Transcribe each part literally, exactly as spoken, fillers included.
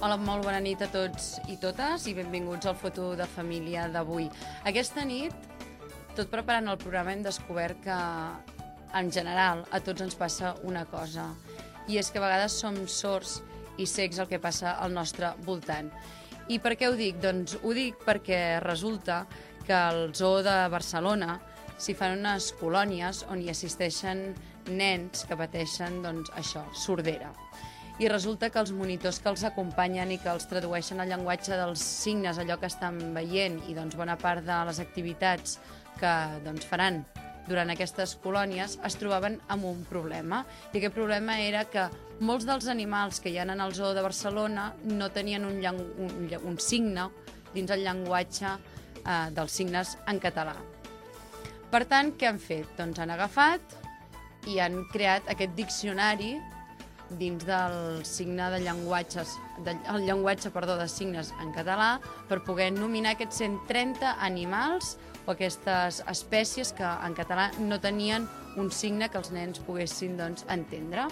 Hola, molt bona nit a tots i totes i benvinguts al Foto de Família d'avui. Aquesta nit, tot preparant el programa, hem descobert que, en general, a tots ens passa una cosa, i és que a vegades som sords i cecs el que passa al nostre voltant. I per què ho dic? Doncs ho dic perquè resulta que al Zoo de Barcelona s'hi fan unes colònies on hi assisteixen nens que pateixen, doncs, això, sordera. I resulta que els monitors que els acompanyen i que els tradueixen al llenguatge dels signes, allò que estan veient, i doncs bona part de les activitats que doncs, faran durant aquestes colònies, es trobaven amb un problema. I aquest problema era que molts dels animals que hi ha en el Zoo de Barcelona no tenien un, un, un signe dins el llenguatge eh, dels signes en català. Per tant, què han fet? Doncs han agafat i han creat aquest diccionari dins del signe de llenguatges, de, el llenguatge perdó, de signes en català, per poder nominar aquests cent trenta animals o aquestes espècies que en català no tenien un signe que els nens poguessin, doncs, entendre.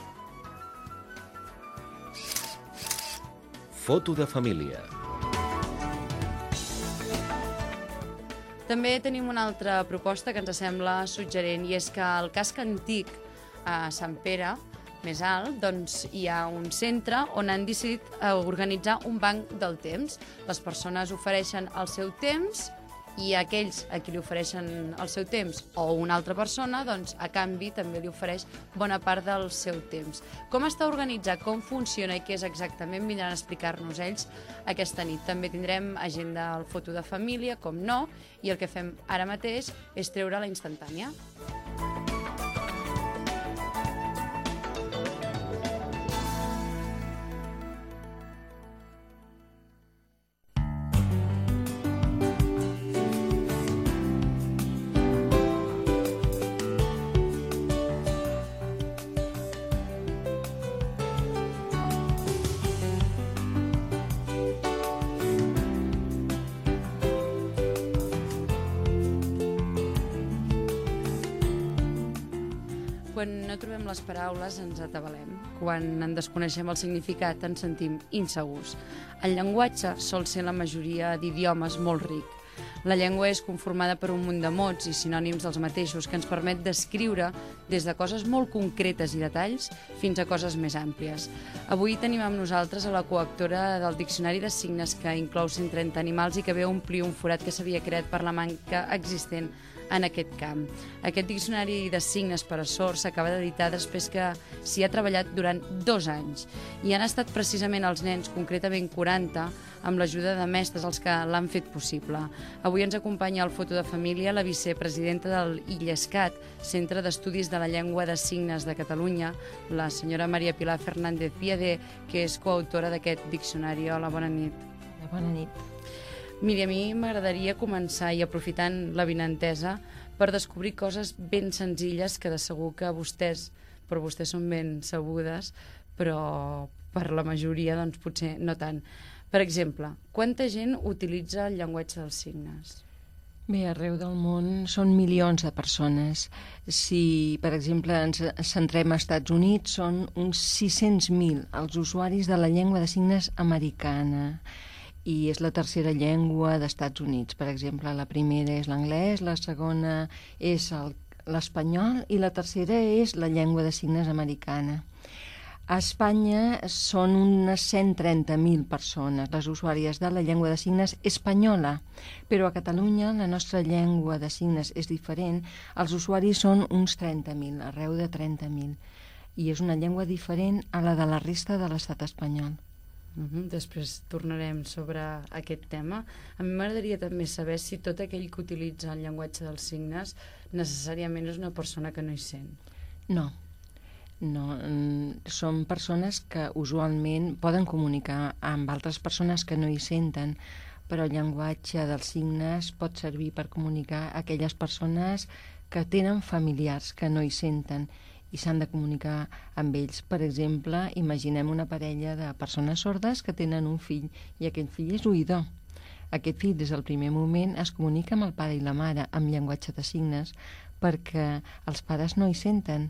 Foto de família. També tenim una altra proposta que ens sembla suggerent, i és que al casc antic a Sant Pere, més alt, doncs hi ha un centre on han decidit organitzar un banc del temps. Les persones ofereixen el seu temps i aquells a qui li ofereixen el seu temps o una altra persona, doncs a canvi també li ofereix bona part del seu temps. Com està organitzat, com funciona i què és exactament, vindran a explicar-nos ells aquesta nit. També tindrem agenda al Foto de Família, com no, i el que fem ara mateix és treure la instantània. Quan no trobem les paraules ens atabalem. Quan en desconeixem el significat ens sentim insegurs. El llenguatge sol ser la majoria d'idiomes molt ric. La llengua és conformada per un munt de mots i sinònims dels mateixos que ens permet descriure des de coses molt concretes i detalls fins a coses més àmplies. Avui tenim amb nosaltres a la coautora del Diccionari de Signes, que inclou cent trenta animals i que ve a omplir un forat que s'havia creat per la manca existent en aquest camp. Aquest diccionari de signes per a sords s'acaba d'editar després que s'hi ha treballat durant dos anys i han estat precisament els nens, concretament quaranta, amb l'ajuda de mestres els que l'han fet possible. Avui ens acompanya al Foto de Família la vicepresidenta del ILLESCAT, Centre d'Estudis de la Llengua de Signes de Catalunya, la senyora Maria Pilar Fernández Piedé, que és coautora d'aquest diccionari. Hola, bona nit. Bona nit. Miri, a mi m'agradaria començar, i aprofitant l'avinentesa, per descobrir coses ben senzilles que de segur que vostès, per vostès són ben sabudes, però per la majoria doncs potser no tant. Per exemple, quanta gent utilitza el llenguatge dels signes? Bé, arreu del món són milions de persones. Si, per exemple, ens centrem als Estats Units, són uns sis-cents mil els usuaris de la llengua de signes americana. I és la tercera llengua dels Estats Units. Per exemple, la primera és l'anglès, la segona és l'espanyol i la tercera és la llengua de signes americana. A Espanya són unes cent trenta mil persones les usuàries de la llengua de signes espanyola, però a Catalunya la nostra llengua de signes és diferent. Els usuaris són uns trenta mil, arreu de trenta mil, i és una llengua diferent a la de la resta de l'estat espanyol. Uh-huh. Després tornarem sobre aquest tema. A mi m'agradaria també saber si tot aquell que utilitza el llenguatge dels signes necessàriament és una persona que no hi sent. No, no. Són persones que usualment poden comunicar amb altres persones que no hi senten, però el llenguatge dels signes pot servir per comunicar a aquelles persones que tenen familiars que no hi senten i s'han de comunicar amb ells. Per exemple, imaginem una parella de persones sordes que tenen un fill i aquell fill és oïdor. Aquest fill des del primer moment es comunica amb el pare i la mare amb llenguatge de signes perquè els pares no hi senten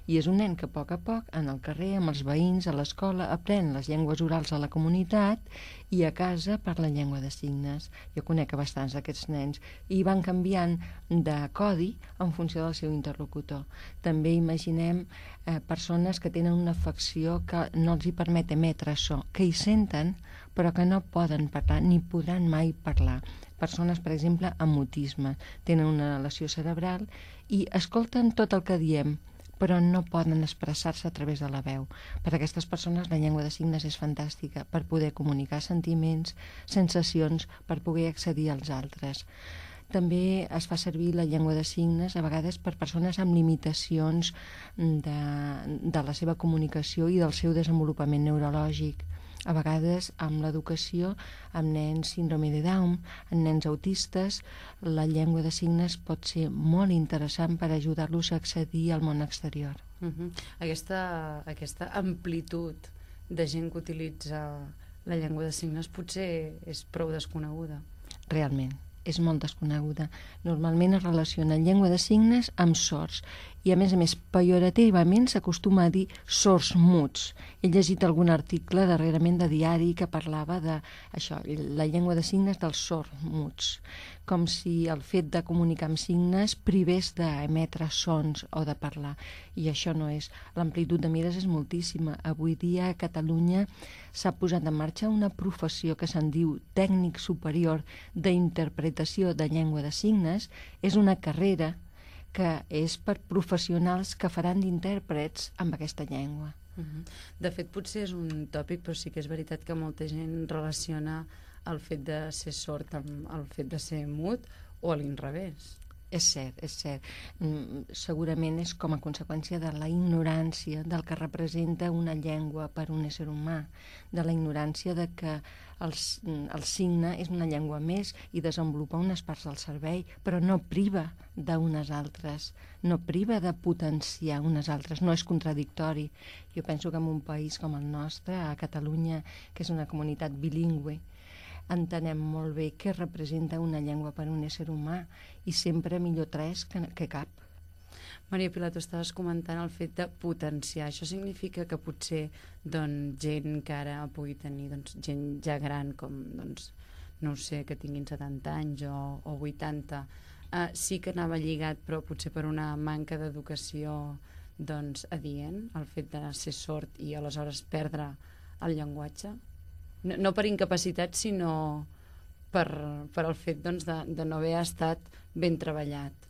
I és un nen que a poc a poc, en el carrer, amb els veïns, a l'escola, aprèn les llengües orals a la comunitat i a casa parla llengua de signes. Jo conec bastants d'aquests nens i van canviant de codi en funció del seu interlocutor. També imaginem eh, persones que tenen una afecció que no els hi permet emetre so, que hi senten però que no poden parlar ni podran mai parlar. Persones, per exemple, amb mutisme, tenen una lesió cerebral i escolten tot el que diem, però no poden expressar-se a través de la veu. Per a aquestes persones la llengua de signes és fantàstica per poder comunicar sentiments, sensacions, per poder accedir als altres. També es fa servir la llengua de signes a vegades per persones amb limitacions de, de la seva comunicació i del seu desenvolupament neurològic. A vegades, amb l'educació, amb nens síndrome de Down, amb nens autistes, la llengua de signes pot ser molt interessant per ajudar-los a accedir al món exterior. Uh-huh. Aquesta, aquesta amplitud de gent que utilitza la llengua de signes potser és prou desconeguda. Realment, és molt desconeguda. Normalment es relaciona llengua de signes amb sords i, a més a més, pejorativament s'acostuma a dir sords muts. He llegit algun article darrerament de diari que parlava de això, la llengua de signes dels sords muts, com si el fet de comunicar amb signes privés d'emetre sons o de parlar. I això no és. L'amplitud de mires és moltíssima. Avui dia a Catalunya s'ha posat en marxa una professió que se'n diu tècnic superior d'interpretació de llengua de signes. És una carrera que és per professionals que faran d'intèrprets amb aquesta llengua. Uh-huh. De fet, potser és un tòpic, però sí que és veritat que molta gent relaciona el fet de ser sord amb el fet de ser mut o a l'inrevés. És cert, és cert. Mm, segurament és com a conseqüència de la ignorància del que representa una llengua per un ésser humà, de la ignorància de que el, el signe és una llengua més i desenvolupa unes parts del cervell, però no priva d'unes altres, no priva de potenciar unes altres, no és contradictori. Jo penso que en un país com el nostre, a Catalunya, que és una comunitat bilingüe, entenem molt bé què representa una llengua per un ésser humà i sempre millor tres que, que cap. Maria Pilar, tu estaves comentant el fet de potenciar. Això significa que potser doncs, gent que ara pugui tenir doncs, gent ja gran, com doncs, no ho sé, que tinguin setanta anys o, o vuitanta, eh, sí que anava lligat, però potser per una manca d'educació doncs, adient, el fet de ser sord i aleshores perdre el llenguatge? No, no per incapacitat, sinó per, per el fet doncs, de, de no haver estat ben treballat.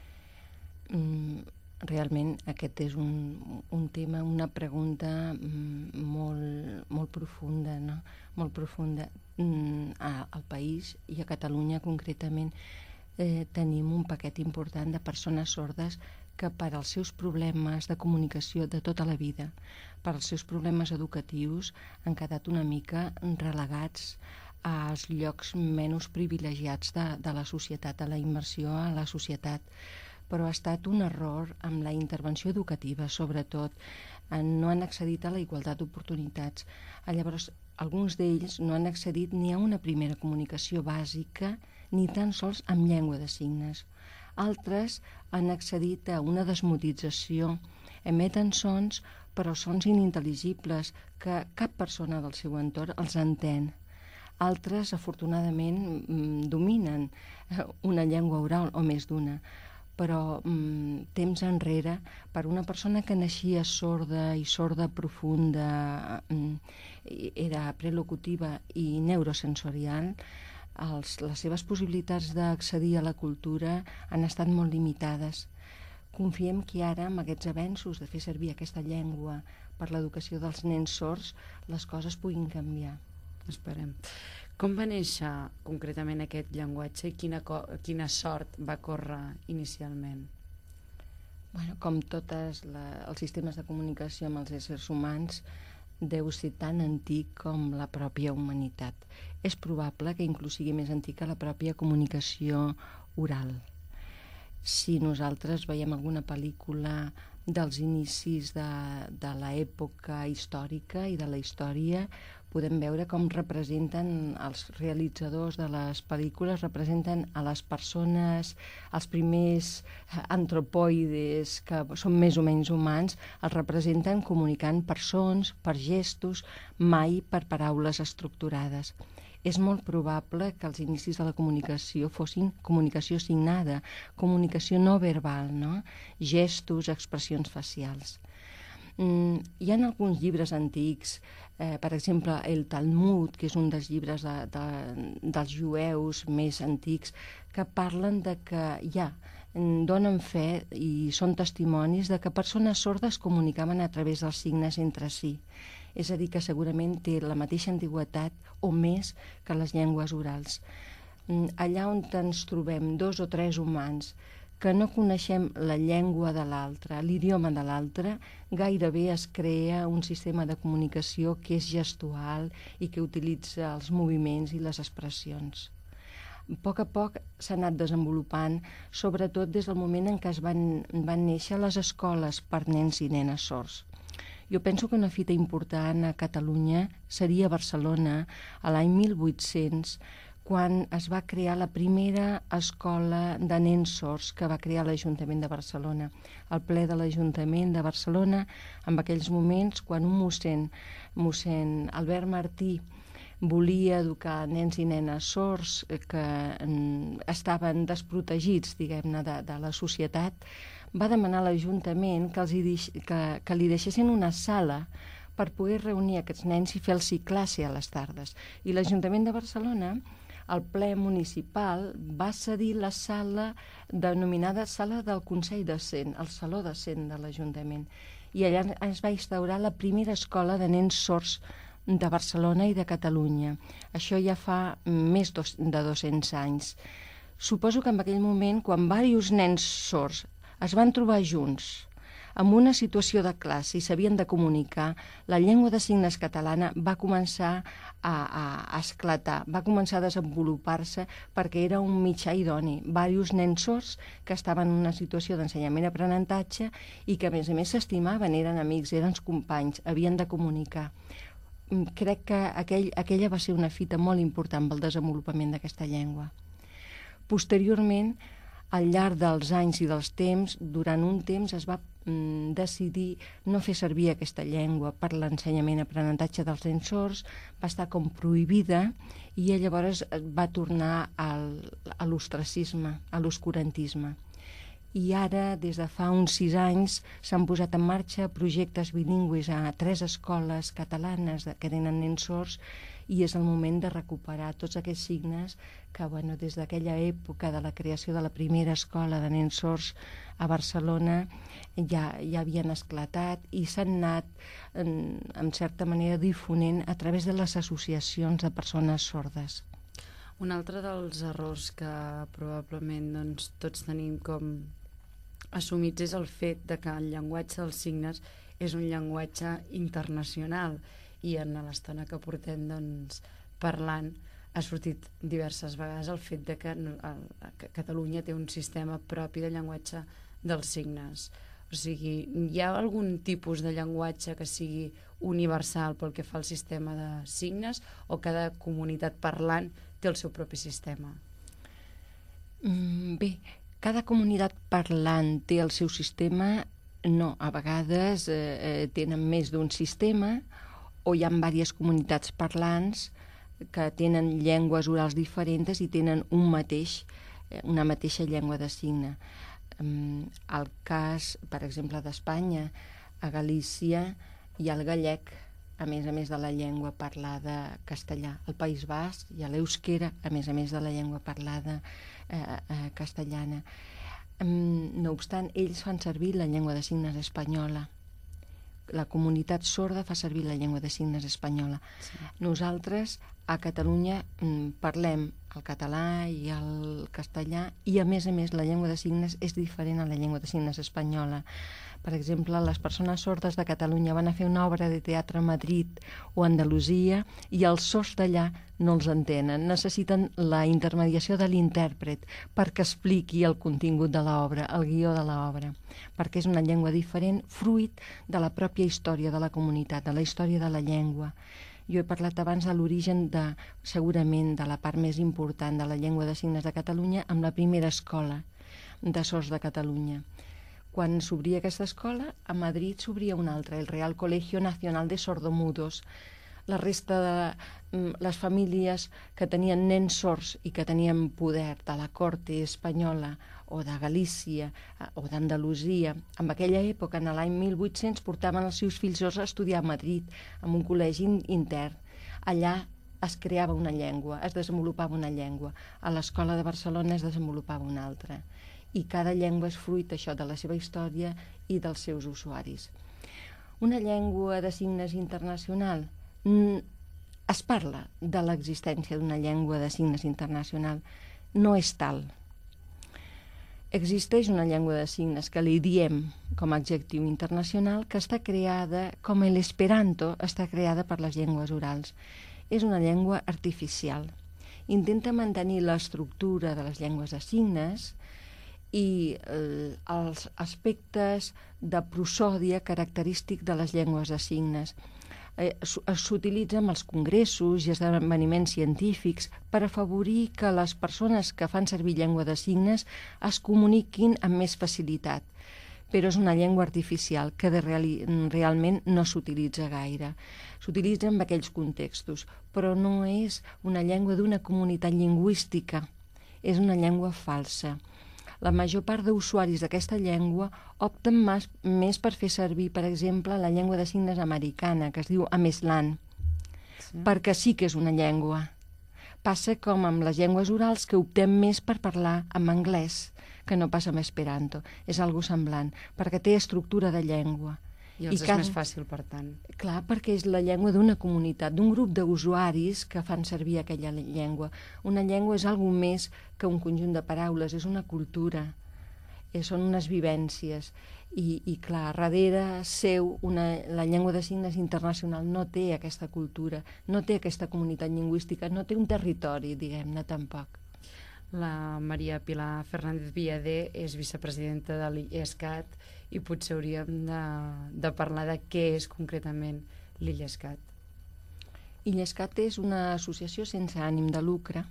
Mm, realment aquest és un, un tema, una pregunta mm, molt, molt profunda, no? Molt profunda. Mm, a, al país i a Catalunya concretament eh, tenim un paquet important de persones sordes que per als seus problemes de comunicació de tota la vida, per als seus problemes educatius, han quedat una mica relegats als llocs menys privilegiats de, de la societat, a la immersió a la societat. Però ha estat un error amb la intervenció educativa, sobretot. No han accedit a la igualtat d'oportunitats. Llavors, alguns d'ells no han accedit ni a una primera comunicació bàsica, ni tan sols amb llengua de signes. Altres han accedit a una desmotització, emeten sons, però sons inintel·ligibles que cap persona del seu entorn els entén. Altres, afortunadament, dominen una llengua oral o més d'una, però mm, temps enrere, per una persona que naixia sorda i sorda profunda, mm, era prelocutiva i neurosensorial, els, les seves possibilitats d'accedir a la cultura han estat molt limitades. Confiem que ara, amb aquests avenços de fer servir aquesta llengua per l'educació dels nens sords, les coses puguin canviar. Esperem. Com va néixer concretament aquest llenguatge i quina, quina sort va córrer inicialment? Bueno, com tots els sistemes de comunicació amb els éssers humans, deu ser tan antic com la pròpia humanitat. És probable que inclús sigui més antic que la pròpia comunicació oral. Si nosaltres veiem alguna pel·lícula dels inicis de, de l'època històrica i de la història, podem veure com representen els realitzadors de les pel·lícules, representen a les persones, els primers antropoides que són més o menys humans, els representen comunicant per sons, per gestos, mai per paraules estructurades. És molt probable que els inicis de la comunicació fossin comunicació signada, comunicació no verbal, no? Gestos, expressions facials. Mm, hi ha alguns llibres antics, eh, per exemple, el Talmud, que és un dels llibres de, de, dels jueus més antics, que parlen de que ja donen fe i són testimonis de que persones sordes comunicaven a través dels signes entre si. És a dir, que segurament té la mateixa antigüitat o més que les llengües orals. Mm, allà on ens trobem dos o tres humans que no coneixem la llengua de l'altre, l'idioma de l'altre, gairebé es crea un sistema de comunicació que és gestual i que utilitza els moviments i les expressions. A poc a poc s'ha anat desenvolupant, sobretot des del moment en què es van, van néixer les escoles per nens i nenes sords. Jo penso que una fita important a Catalunya seria Barcelona, a l'any mil vuit-cents, quan es va crear la primera escola de nens sords que va crear l'Ajuntament de Barcelona. El ple de l'Ajuntament de Barcelona, en aquells moments, quan un mossèn, mossèn Albert Martí, volia educar nens i nenes sords que estaven desprotegits, diguem-ne, de, de la societat, va demanar a l'Ajuntament que, els hi deix, que, que li deixessin una sala per poder reunir aquests nens i fer-los classe a les tardes. I l'Ajuntament de Barcelona, el ple municipal, va cedir la sala denominada Sala del Consell de Cent, el Saló de Cent de l'Ajuntament. I allà es va instaurar la primera escola de nens sords de Barcelona i de Catalunya. Això ja fa més de dos-cents anys. Suposo que en aquell moment, quan diversos nens sords es van trobar junts en una situació de classe i s'havien de comunicar, la llengua de signes catalana va començar a, a, a esclatar, va començar a desenvolupar-se perquè era un mitjà idoni. Diversos nens sords que estaven en una situació d'ensenyament-aprenentatge i que, a més a més, s'estimaven, eren amics, eren companys, havien de comunicar. Crec que aquell, aquella va ser una fita molt important pel desenvolupament d'aquesta llengua. Posteriorment, al llarg dels anys i dels temps, durant un temps es va mm, decidir no fer servir aquesta llengua per l'ensenyament i aprenentatge dels nens sords, va estar com prohibida i llavors va tornar al, a l'ostracisme, a l'oscurantisme. I ara, des de fa uns sis anys, s'han posat en marxa projectes bilingües a tres escoles catalanes que tenen nens sords i és el moment de recuperar tots aquests signes que, bueno, des d'aquella època de la creació de la primera escola de nens sords a Barcelona ja, ja havien esclatat i s'han anat, en, en certa manera, difonent a través de les associacions de persones sordes. Un altre dels errors que probablement doncs, tots tenim com assumits és el fet de que el llenguatge dels signes és un llenguatge internacional i en l'estona que portem doncs, parlant ha sortit diverses vegades el fet de que, el, que Catalunya té un sistema propi de llenguatge dels signes. O sigui, hi ha algun tipus de llenguatge que sigui universal pel que fa al sistema de signes o cada comunitat parlant té el seu propi sistema? Mm, bé, cada comunitat parlant té el seu sistema, no, a vegades eh, tenen més d'un sistema o hi ha diverses comunitats parlants que tenen llengües orals diferents i tenen un mateix, una mateixa llengua de signe. El cas, per exemple, d'Espanya, a Galícia hi ha el gallec, a més a més de la llengua parlada castellà. Al País Basc hi ha l'euskera, a més a més de la llengua parlada eh, eh, castellana. No obstant, ells fan servir la llengua de signes espanyola. La comunitat sorda fa servir la llengua de signes espanyola. Sí. Nosaltres, a Catalunya, parlem el català i el castellà i, a més a més, la llengua de signes és diferent a la llengua de signes espanyola. Per exemple, les persones sordes de Catalunya van a fer una obra de teatre a Madrid o a Andalusia i els sords d'allà no els entenen. Necessiten la intermediació de l'intèrpret perquè expliqui el contingut de l'obra, el guió de l'obra, perquè és una llengua diferent, fruit de la pròpia història de la comunitat, de la història de la llengua. Jo he parlat abans de l'origen de, segurament, de la part més important de la llengua de signes de Catalunya amb la primera escola de sords de Catalunya. Quan s'obria aquesta escola, a Madrid s'obria una altra, el Real Colegio Nacional de Sordomudos. La resta de les famílies que tenien nens sords i que tenien poder de la corte espanyola o de Galícia o d'Andalusia, en aquella època, en l'any mil vuit-cents, portaven els seus fills sords a estudiar a Madrid, en un col·legi intern. Allà es creava una llengua, es desenvolupava una llengua. A l'escola de Barcelona es desenvolupava una altra. I cada llengua és fruit, això, de la seva història i dels seus usuaris. Una llengua de signes internacional. Es parla de l'existència d'una llengua de signes internacional. No és tal. Existeix una llengua de signes que li diem com a adjectiu internacional que està creada, com l'esperanto està creada per les llengües orals. És una llengua artificial. Intenta mantenir l'estructura de les llengües de signes i eh, els aspectes de prosòdia característic de les llengües de signes. Eh, S'utilitza en els congressos i esdeveniments científics per afavorir que les persones que fan servir llengua de signes es comuniquin amb més facilitat. Però és una llengua artificial que de reali realment no s'utilitza gaire. S'utilitza en aquells contextos, però no és una llengua d'una comunitat lingüística. És una llengua falsa. La major part d'usuaris d'aquesta llengua opten més, més per fer servir, per exemple, la llengua de signes americana, que es diu Ameslan, sí. Perquè sí que és una llengua. Passa com amb les llengües orals, que optem més per parlar en anglès, que no passa amb esperanto. És algo semblant, perquè té estructura de llengua. I els I és cada... més fàcil, per tant. Clar, perquè és la llengua d'una comunitat, d'un grup d'usuaris que fan servir aquella llengua. Una llengua és alguna més que un conjunt de paraules, és una cultura, eh, són unes vivències. I, i clar, darrere seu, una, la llengua de signes internacional no té aquesta cultura, no té aquesta comunitat lingüística, no té un territori, diguem-ne, tampoc. La Maria Pilar Fernández Villader és vicepresidenta de l'IESCAT i potser hauríem de, de parlar de què és concretament l'IESCAT. l'IESCAT és una associació sense ànim de lucre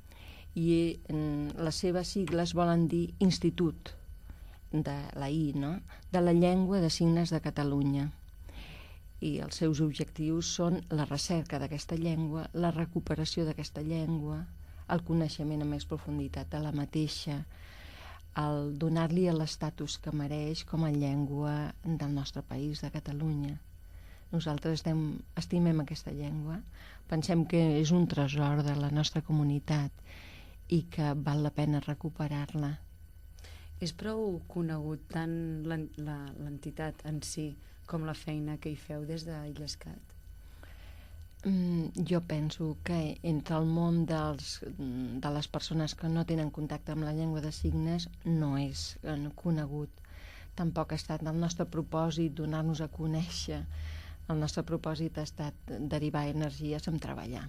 i en, les seves sigles volen dir Institut de la I, no? De la Llengua de Signes de Catalunya. I els seus objectius són la recerca d'aquesta llengua, la recuperació d'aquesta llengua, el coneixement amb més profunditat de la mateixa, el donar-li l'estatus que mereix com a llengua del nostre país, de Catalunya. Nosaltres estem, estimem aquesta llengua, pensem que és un tresor de la nostra comunitat i que val la pena recuperar-la. És prou conegut tant l'entitat en si com la feina que hi feu des de l'IESCAT? Mm, jo penso que entre el món dels, de les persones que no tenen contacte amb la llengua de signes no és conegut. Tampoc ha estat el nostre propòsit donar-nos a conèixer. El nostre propòsit ha estat derivar energies en treballar.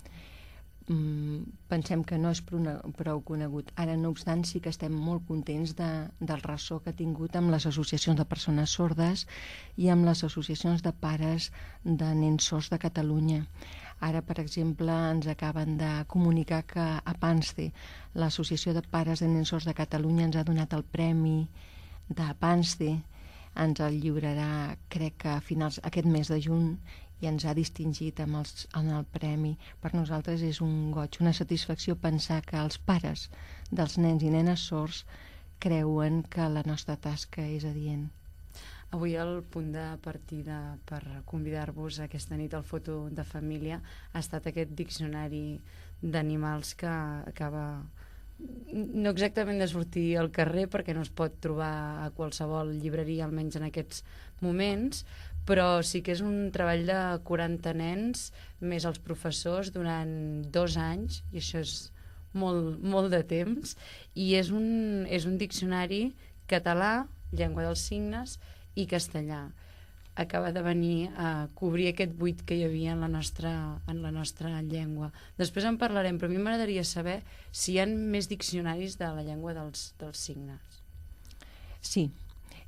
Mm, pensem que no és prou conegut. Ara, no obstant, sí que estem molt contents de, del ressò que ha tingut amb les associacions de persones sordes i amb les associacions de pares de nens sords de Catalunya. Ara, per exemple, ens acaben de comunicar que a PANSTE, l'Associació de Pares de Nens Sords de Catalunya, ens ha donat el premi de PANSTE, ens el lliurarà, crec que a finals aquest mes de juny, i ens ha distingit amb, els, amb el premi. Per nosaltres és un goig, una satisfacció pensar que els pares dels nens i nenes sords creuen que la nostra tasca és adient. Avui el punt de partida per convidar-vos aquesta nit al Foto de Família ha estat aquest diccionari d'animals que acaba no exactament de sortir al carrer perquè no es pot trobar a qualsevol llibreria, almenys en aquests moments, però sí que és un treball de quaranta nens més els professors durant dos anys, i això és molt, molt de temps, i és un, és un diccionari català, llengua dels signes, i castellà. Acaba de venir a cobrir aquest buit que hi havia en la nostra, en la nostra llengua. Després en parlarem, però a mi m'agradaria saber si hi ha més diccionaris de la llengua dels, dels signes. Sí.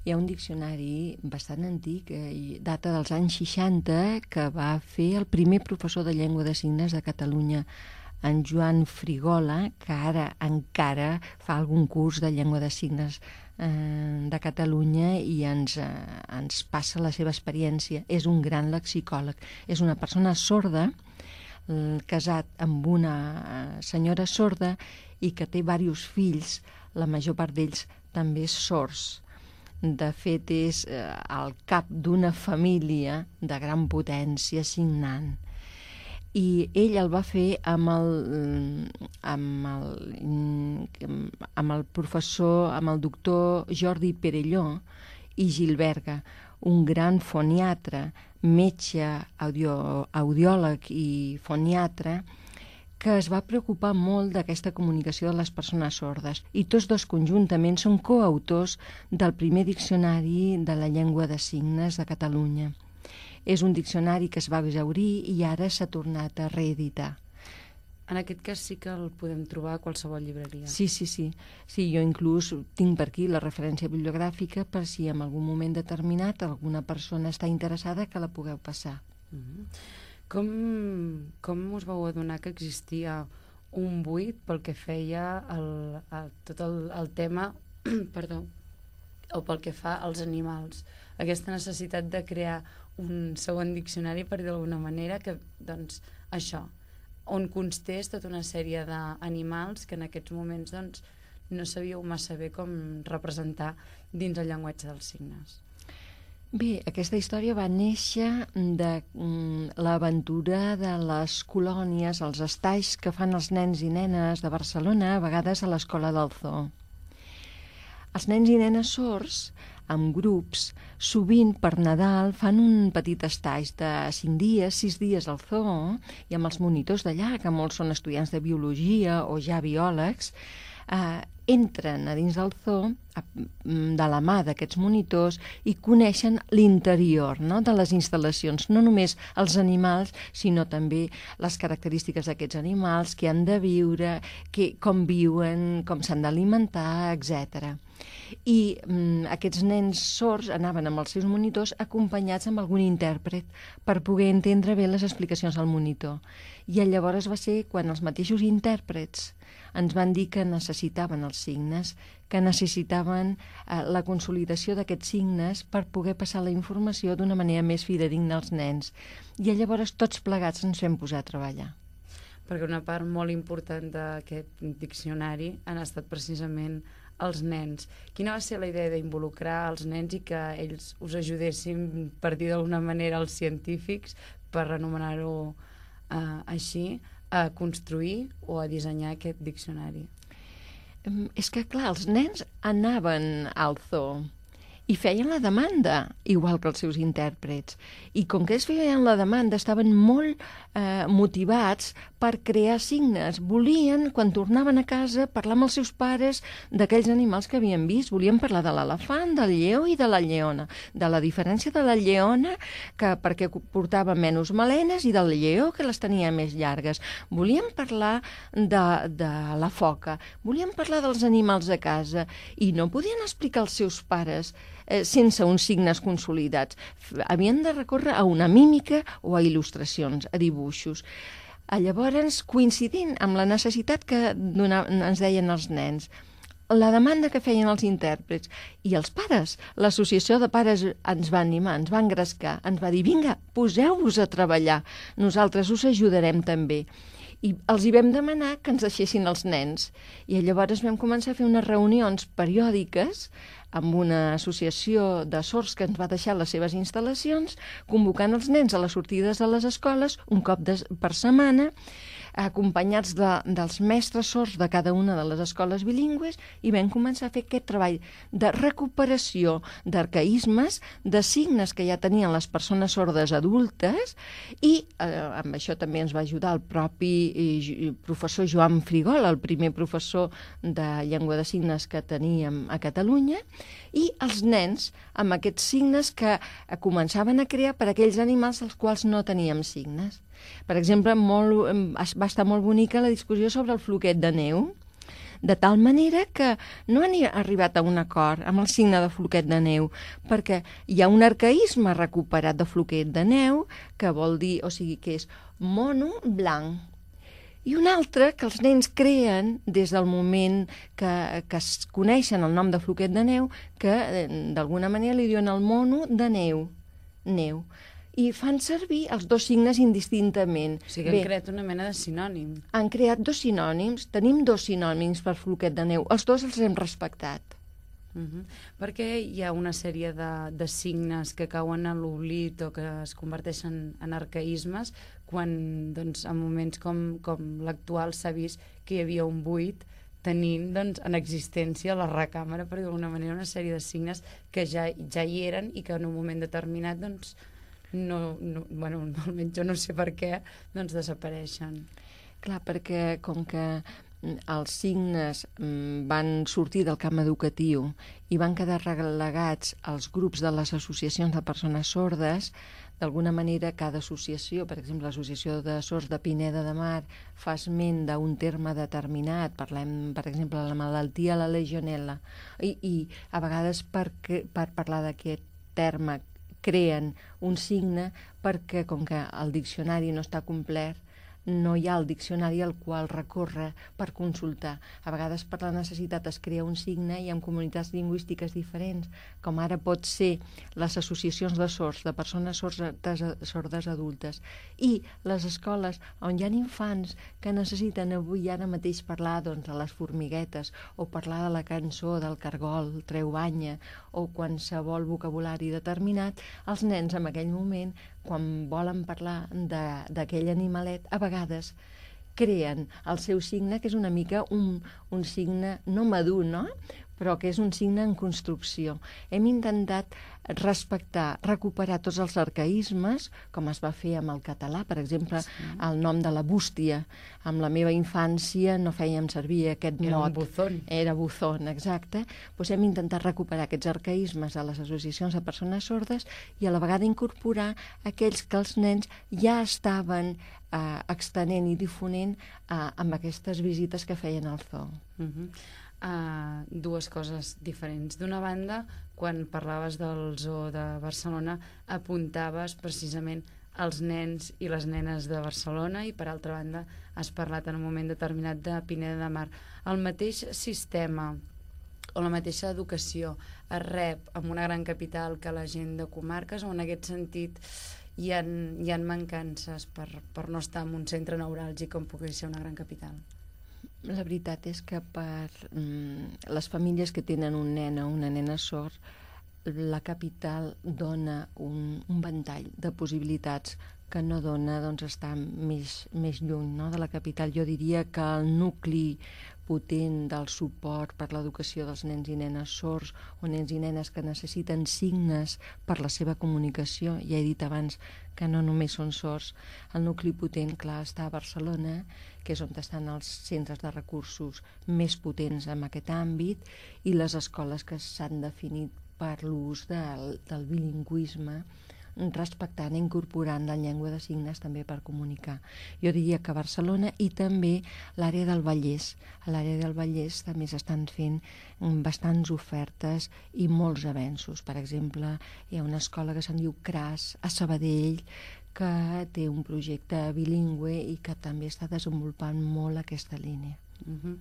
Hi ha un diccionari bastant antic, eh, data dels anys seixanta, que va fer el primer professor de llengua de signes de Catalunya, en Joan Frigola, que ara encara fa algun curs de llengua de signes eh, de Catalunya i ens, eh, ens passa la seva experiència. És un gran lexicòleg. És una persona sorda, eh, casat amb una senyora sorda i que té diversos fills, la major part d'ells també sords. De fet, és eh, el cap d'una família de gran potència signant. I ell el va fer amb el, amb el, amb el professor, amb el doctor Jordi Perelló i Gilberga, un gran foniatre, metge, audio, audiòleg i foniatre, que es va preocupar molt d'aquesta comunicació de les persones sordes. I tots dos conjuntament són coautors del primer diccionari de la llengua de signes de Catalunya. És un diccionari que es va exhaurir i ara s'ha tornat a reeditar. En aquest cas sí que el podem trobar a qualsevol llibreria. Sí, sí, sí. Sí, jo inclús tinc per aquí la referència bibliogràfica per si en algun moment determinat alguna persona està interessada que la pugueu passar. Mm-hmm. Com, com us vau adonar que existia un buit pel que feia el, el, tot el, el tema perdó, o pel que fa als animals? Aquesta necessitat de crear un segon diccionari, per dir d'alguna manera, que, doncs, això, on constés tota una sèrie d'animals que en aquests moments, doncs, no sabíeu massa bé com representar dins el llenguatge dels signes. Bé, aquesta història va néixer de mm, l'aventura de les colònies, els estais que fan els nens i nenes de Barcelona, a vegades a l'escola del zoo. Els nens i nenes sords, amb grups, sovint per Nadal fan un petit estaix de cinc dies, sis dies al zoo, i amb els monitors d'allà, que molts són estudiants de biologia o ja biòlegs, eh, entren a dins del zoo de la mà d'aquests monitors i coneixen l'interior, no?, de les instal·lacions, no només els animals, sinó també les característiques d'aquests animals, que han de viure, que, com viuen, com s'han d'alimentar, etcètera. I mm, aquests nens sords anaven amb els seus monitors acompanyats amb algun intèrpret per poder entendre bé les explicacions al monitor. I llavors va ser quan els mateixos intèrprets ens van dir que necessitaven els signes, que necessitaven eh, la consolidació d'aquests signes per poder passar la informació d'una manera més fidedigna als nens. I llavors tots plegats ens vam posar a treballar. Perquè una part molt important d'aquest diccionari han estat precisament els nens. Quina va ser la idea d'involucrar els nens i que ells us ajudessin, per dir d'alguna manera, els científics, per anomenar-ho eh, així, a construir o a dissenyar aquest diccionari? És que, clar, els nens anaven al zoo i feien la demanda, igual que els seus intèrprets. I com que ells feien la demanda, estaven molt eh, motivats per crear signes. Volien, quan tornaven a casa, parlar amb els seus pares d'aquells animals que havien vist. Volien parlar de l'elefant, del lleó i de la lleona. De la diferència de la lleona, que perquè portava menys melenes, i del lleó, que les tenia més llargues. Volien parlar de, de la foca. Volien parlar dels animals de casa. I no podien explicar als seus pares eh, sense uns signes consolidats. Havien de recórrer a una mímica o a il·lustracions, a dibuixos. Llavors, coincidint amb la necessitat que donar, ens deien els nens, la demanda que feien els intèrprets i els pares, l'associació de pares ens va animar, ens va engrescar, ens va dir, vinga, poseu-vos a treballar, nosaltres us ajudarem també. I els hi vam demanar que ens deixessin els nens. I llavors vam començar a fer unes reunions periòdiques amb una associació de sords que ens va deixar les seves instal·lacions, convocant els nens a les sortides de les escoles un cop de, per setmana, acompanyats de, dels mestres sords de cada una de les escoles bilingües, i vam començar a fer aquest treball de recuperació d'arcaïsmes, de signes que ja tenien les persones sordes adultes, i eh, amb això també ens va ajudar el propi eh, professor Joan Frigola, el primer professor de llengua de signes que teníem a Catalunya, i els nens amb aquests signes que començaven a crear per a aquells animals als quals no teníem signes. Per exemple, molt, va estar molt bonica la discussió sobre el floquet de neu. De tal manera que no han arribat a un acord amb el signe de floquet de neu, perquè hi ha un arcaïsme recuperat de floquet de neu, que vol dir, o sigui, que és mono blanc. I un altre que els nens creen des del moment que, que es coneixen el nom de floquet de neu, que d'alguna manera li diuen el mono de neu, neu. I fan servir els dos signes indistintament. O sigui, han Bé, creat una mena de sinònim. Han creat dos sinònims, tenim dos sinònims per floquet de neu, els dos els hem respectat. Uh -huh. Perquè hi ha una sèrie de, de signes que cauen en l'oblit o que es converteixen en arcaïsmes quan doncs, en moments com, com l'actual s'ha vist que hi havia un buit tenint doncs, en existència la recàmera, per d'alguna manera, una sèrie de signes que ja, ja hi eren i que en un moment determinat doncs, no, no, bueno, almenys jo no sé per què, doncs desapareixen. Clar, perquè com que els signes van sortir del camp educatiu i van quedar relegats als grups de les associacions de persones sordes, d'alguna manera cada associació, per exemple l'Associació de Sords de Pineda de Mar, fa esment d'un terme determinat, parlem per exemple de la malaltia la legionel·la, i, i a vegades per, per parlar d'aquest terme creen un signe perquè com que el diccionari no està complet, no hi ha el diccionari al qual recórrer per consultar. A vegades per la necessitat es crea un signe i en comunitats lingüístiques diferents, com ara pot ser les associacions de sords, de persones sordes, sordes adultes, i les escoles on hi ha infants que necessiten avui ara mateix parlar doncs, de les formiguetes o parlar de la cançó del cargol, treu banya, o qualsevol vocabulari determinat, els nens en aquell moment, quan volen parlar d'aquell animalet, a vegades creen el seu signe, que és una mica un, un signe no madur, no? Però que és un signe en construcció. Hem intentat respectar, recuperar tots els arcaïsmes, com es va fer amb el català, per exemple, sí. El nom de la bústia. Amb la meva infància no fèiem servir aquest Era mot. un buzón. Era buzón, exacte. Pues hem intentat recuperar aquests arcaïsmes de les associacions de persones sordes i a la vegada incorporar aquells que els nens ja estaven eh, extenent i difonent eh, amb aquestes visites que feien al zoo. Uh -huh. Uh, dues coses diferents. D'una banda, quan parlaves del zoo de Barcelona, apuntaves precisament els nens i les nenes de Barcelona i, per altra banda, has parlat en un moment determinat de Pineda de Mar. El mateix sistema o la mateixa educació es rep en una gran capital que la gent de comarques, o en aquest sentit hi ha, hi ha mancances per, per no estar en un centre neuràlgic com pugui ser una gran capital? La veritat és que per mm, les famílies que tenen un nen o una nena sord, la capital dona un, un ventall de possibilitats que no dona doncs, estar més, més lluny, no, de la capital. Jo diria que el nucli potent del suport per l'educació dels nens i nenes sords o nens i nenes que necessiten signes per la seva comunicació, ja he dit abans que no només són sords, el nucli potent, clar, està a Barcelona, que és on estan els centres de recursos més potents en aquest àmbit, i les escoles que s'han definit per l'ús del, del bilingüisme, respectant i incorporant la llengua de signes també per comunicar. Jo diria que Barcelona i també l'àrea del Vallès. A l'àrea del Vallès també s'estan fent bastants ofertes i molts avenços. Per exemple, hi ha una escola que se'n diu Cras, a Sabadell, que té un projecte bilingüe i que també està desenvolupant molt aquesta línia. Uh-huh.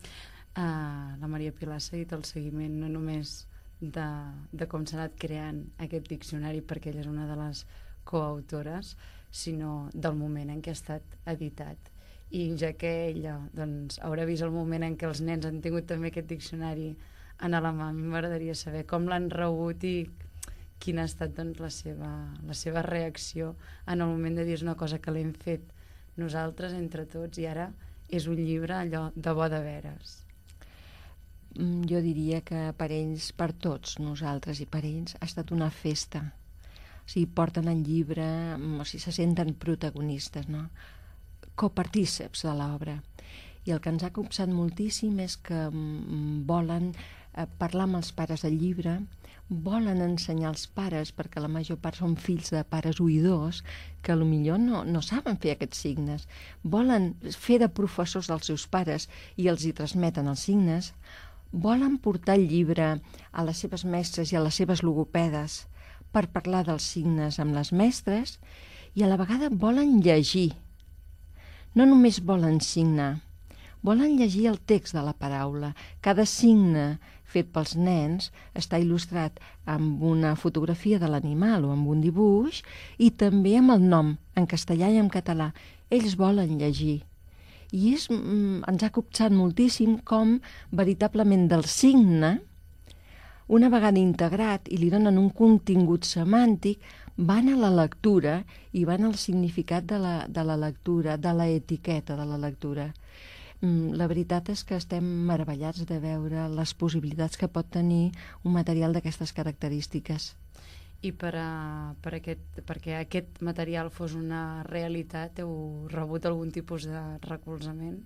uh, la Maria Pilar s'ha dit el seguiment no només de, de com s'ha anat creant aquest diccionari, perquè ella és una de les coautores, sinó del moment en què ha estat editat. I ja que ella doncs, haurà vist el moment en què els nens han tingut també aquest diccionari en alemany, m'agradaria saber com l'han rebut i quina ha estat doncs, la, seva, la seva reacció en el moment de dir és una cosa que l'hem fet nosaltres entre tots i ara és un llibre allò de bo de veres. Jo diria que per ells, per tots nosaltres i per ells, ha estat una festa. O sigui, porten el llibre, o sigui, se senten protagonistes, no? Copartíceps de l'obra. I el que ens ha copsat moltíssim és que volen eh, parlar amb els pares del llibre, volen ensenyar als pares, perquè la major part són fills de pares oïdors, que potser no, no saben fer aquests signes. Volen fer de professors dels seus pares i els hi transmeten els signes. Volen portar el llibre a les seves mestres i a les seves logopedes per parlar dels signes amb les mestres, i a la vegada volen llegir. No només volen signar, volen llegir el text de la paraula. Cada signe fet pels nens està il·lustrat amb una fotografia de l'animal o amb un dibuix, i també amb el nom, en castellà i en català. Ells volen llegir. I és, mm, ens ha copsat moltíssim com veritablement del signe, una vegada integrat i li donen un contingut semàntic, van a la lectura i van al significat de la, de la lectura, de la etiqueta de la lectura. La veritat és que estem meravellats de veure les possibilitats que pot tenir un material d'aquestes característiques. I per a, per aquest, perquè aquest material fos una realitat, heu rebut algun tipus de recolzament?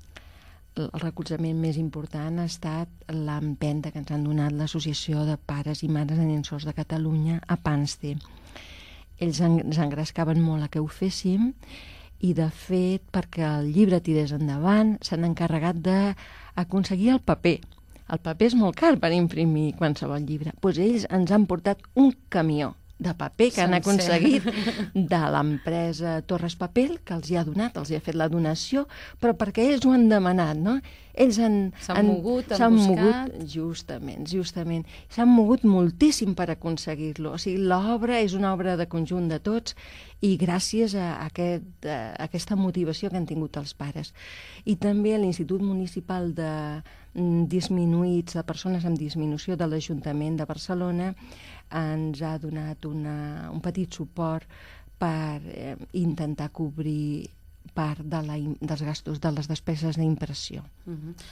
El recolzament més important ha estat l'empenta que ens han donat l'Associació de Pares i Mares de Nens Sords de Catalunya, a PANSTE. Ells ens engrescaven molt a que ho féssim, i de fet, perquè el llibre tirés endavant, s'han encarregat d'aconseguir el paper. El paper és molt car per imprimir qualsevol llibre. Doncs ells ens han portat un camió de paper que han aconseguit de l'empresa Torres Paper, que els hi ha donat, els hi ha fet la donació, però perquè ells ho han demanat, no? Ells han... S'han mogut, han buscat... Mogut, justament, justament. S'han mogut moltíssim per aconseguir-lo. O sigui, l'obra és una obra de conjunt de tots, i gràcies a, aquest, a aquesta motivació que han tingut els pares. I també a l'Institut Municipal de Disminuïts, de Persones amb Disminució de l'Ajuntament de Barcelona, ens ha donat una, un petit suport per eh, intentar cobrir part de la, dels gastos de les despeses d'impressió. Uh-huh.